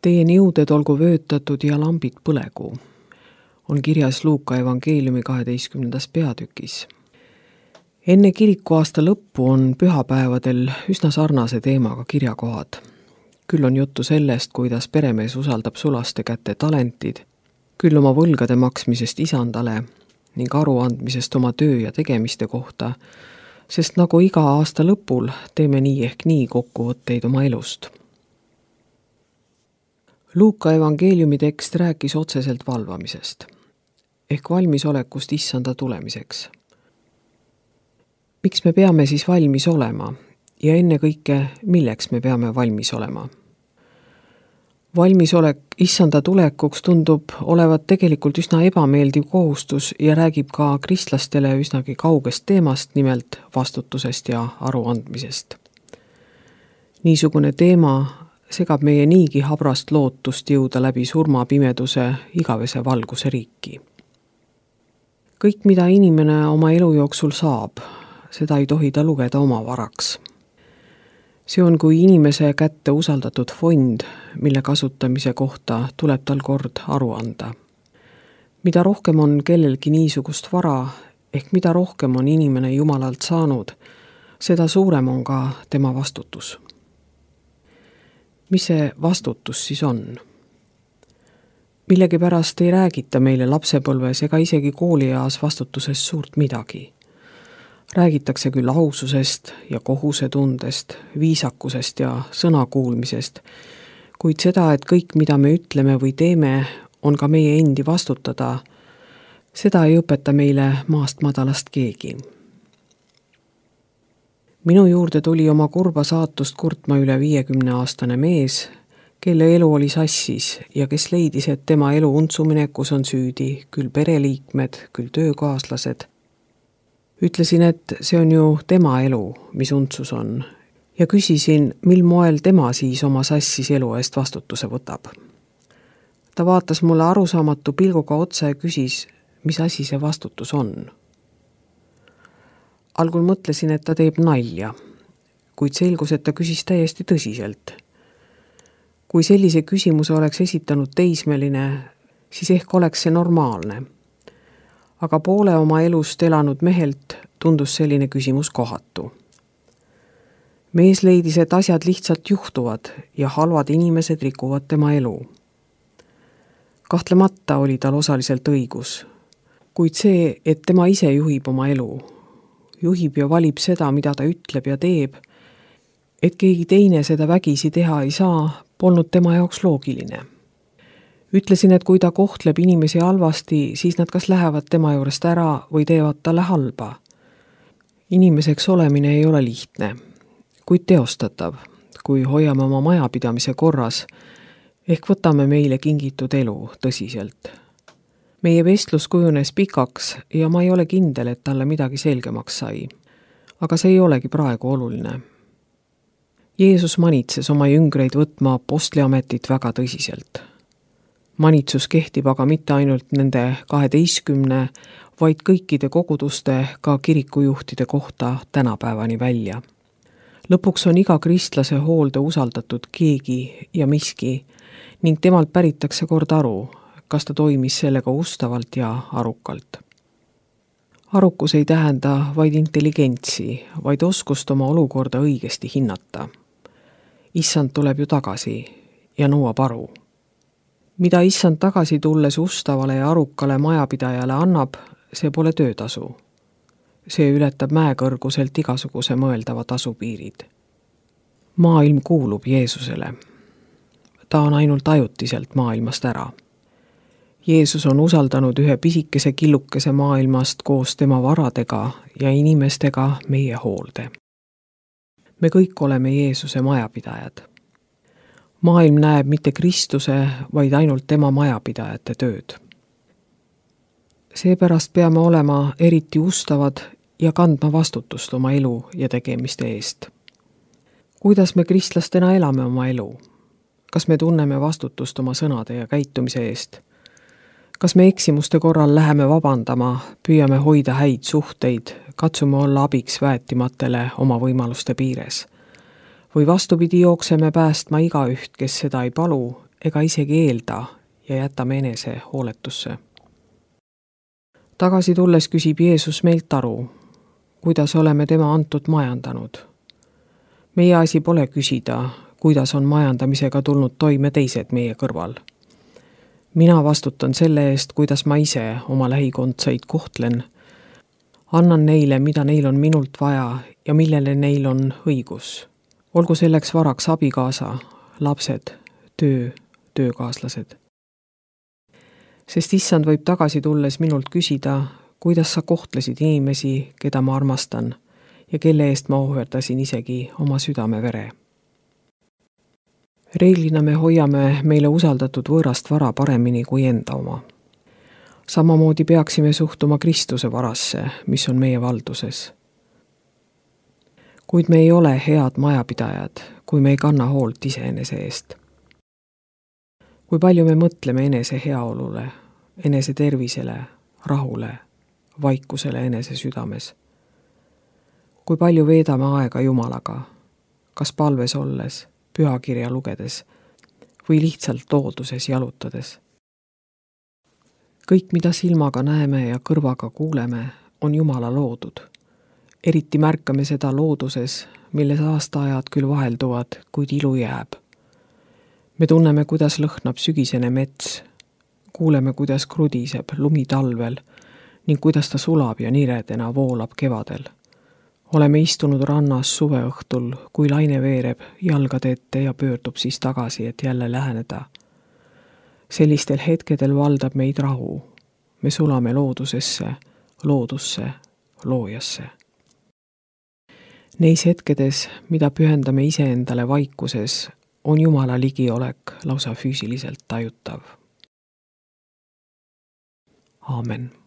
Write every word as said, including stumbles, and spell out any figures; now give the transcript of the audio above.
Teie niuded olgu vöötatud ja lambid põlegu, on kirjas Luuka evangeeliumi kaheteistkümnendas peatükis. Enne kirikuaasta lõppu on pühapäevadel üsna sarnase teemaga kirjakohad. Küll on juttu sellest, kuidas peremees usaldab sulaste kätte talentid, küll oma võlgade maksmisest isandale ning aruandmisest oma töö ja tegemiste kohta, sest nagu iga aasta lõpul teeme nii ehk nii kokkuvõtteid oma elust. Luuka evangeeliumi tekst rääkis otseselt valvamisest ehk valmisolekust issanda tulemiseks. Miks me peame siis valmis olema ja ennekõike, milleks me peame valmis olema? Valmisolek issanda tulekuks tundub olevat tegelikult üsna ebameeldiv kohustus ja räägib ka kristlastele üsnagi kaugest teemast, nimelt vastutusest ja aruandmisest. Niisugune teema segab meie niigi habrast lootust jõuda läbi surmapimeduse igavese valguse riiki. Kõik, mida inimene oma elu jooksul saab, seda ei tohi ta lugeda oma varaks. See on kui inimese kätte usaldatud fond, mille kasutamise kohta tuleb tal kord aru anda. Mida rohkem on kellelgi niisugust vara, ehk mida rohkem on inimene Jumalalt saanud, seda suurem on ka tema vastutus. Mis see vastutus siis on? Millegipärast ei räägita meile lapsepõlves ega isegi koolieas vastutusest suurt midagi. Räägitakse küll aususest ja kohusetundest, viisakusest ja sõnakuulmisest, kuid seda, et kõik, mida me ütleme või teeme, on ka meie endi vastutada, seda ei õpeta meile maast madalast keegi. Minu juurde tuli oma kurba saatust kurtma üle viiekümneaastane mees, kelle elu oli sassis ja kes leidis, et tema elu untsuminekus on süüdi küll pereliikmed, küll töökaaslased. Ütlesin, et see on ju tema elu, mis untsus on, ja küsisin, mil moel tema siis oma sassis elu eest vastutuse võtab. Ta vaatas mulle arusaamatu pilguga otsa ja küsis, mis asi see vastutus on. Algul mõtlesin, et ta teeb nalja, kuid selgus, et ta küsis täiesti tõsiselt. Kui sellise küsimuse oleks esitanud teismeline, siis ehk oleks see normaalne. Aga poole oma elust elanud mehelt tundus selline küsimus kohatu. Mees leidis, et asjad lihtsalt juhtuvad ja halvad inimesed rikuvad tema elu. Kahtlemata oli tal osaliselt õigus, kuid see, et tema ise juhib oma elu, juhib ja valib seda, mida ta ütleb ja teeb, et keegi teine seda vägisi teha ei saa, polnud tema jaoks loogiline. Ütlesin, et kui ta kohtleb inimesi halvasti, siis nad kas lähevad tema juurest ära või teevad talle halba. Inimeseks olemine ei ole lihtne, kuid teostatav, kui hoiame oma majapidamise korras, ehk võtame meile kingitud elu tõsiselt. Meie vestlus kujunes pikaks ja ma ei ole kindel, et talle midagi selgemaks sai. Aga see ei olegi praegu oluline. Jeesus manitses oma jüngreid võtma apostliametit väga tõsiselt. Manitsus kehtib aga mitte ainult nende kaheteistkümne, vaid kõikide koguduste, ka kirikujuhtide kohta tänapäevani välja. Lõpuks on iga kristlase hoolde usaldatud keegi ja miski ning temalt päritakse kord aru, kas ta toimis sellega ustavalt ja arukalt. Arukus ei tähenda vaid intelligentsi, vaid oskust oma olukorda õigesti hinnata. Issand tuleb ju tagasi ja nõuab aru. Mida issand tagasi tulles ustavale ja arukale majapidajale annab, see pole töötasu. See ületab mäekõrguselt igasuguse mõeldava tasupiirid. Maailm kuulub Jeesusele. Ta on ainult ajutiselt maailmast ära. Jeesus on usaldanud ühe pisikese killukese maailmast koos tema varadega ja inimestega meie hoolde. Me kõik oleme Jeesuse majapidajad. Maailm näeb mitte Kristuse, vaid ainult tema majapidajate tööd. Seepärast peame olema eriti ustavad ja kandma vastutust oma elu ja tegemiste eest. Kuidas me kristlastena elame oma elu? Kas me tunneme vastutust oma sõnade ja käitumise eest? Kas me eksimuste korral läheme vabandama, püüame hoida häid suhteid, katsume olla abiks väetimatele oma võimaluste piires? Või vastupidi jookseme päästma igaüht, kes seda ei palu ega isegi eelda ja jätame enese hooletusse. Tagasi tulles küsib Jeesus meilt aru, kuidas oleme tema antud majandanud. Meie asi pole küsida, kuidas on majandamisega tulnud toime teised meie kõrval. Mina vastutan selle eest, kuidas ma ise oma lähikondseid kohtlen. Annan neile, mida neil on minult vaja ja millele neil on õigus. Olgu selleks varaks abikaasa, lapsed, töö, töökaaslased. Sest issand võib tagasi tulles minult küsida, kuidas sa kohtlesid inimesi, keda ma armastan ja kelle eest ma ohverdasin isegi oma südame vere. Reeglina me hoiame meile usaldatud võõrast vara paremini kui enda oma. Samamoodi peaksime suhtuma Kristuse varasse, mis on meie valduses. Kuid me ei ole head majapidajad, kui me ei kanna hoolt iseenese eest. Kui palju me mõtleme enese heaolule, enese tervisele, rahule, vaikusele enese südames. Kui palju veedame aega Jumalaga, kas palves olles, pühakirja lugedes või lihtsalt looduses jalutades. Kõik, mida silmaga näeme ja kõrvaga kuuleme, on Jumala loodud. Eriti märkame seda looduses, milles aastaajad küll vahelduvad, kuid ilu jääb. Me tunneme, kuidas lõhnab sügisene mets, kuuleme, kuidas krudiseb lumi talvel ning kuidas ta sulab ja niredena voolab kevadel. Oleme istunud rannas suveõhtul, kui laine veereb jalgade ette ja pöördub siis tagasi, et jälle läheneda. Sellistel hetkedel valdab meid rahu. Me sulame loodusesse, loodusse, loojasse. Neis hetkedes, mida pühendame iseendale vaikuses, on Jumala ligiolek lausa füüsiliselt tajutav. Aamen.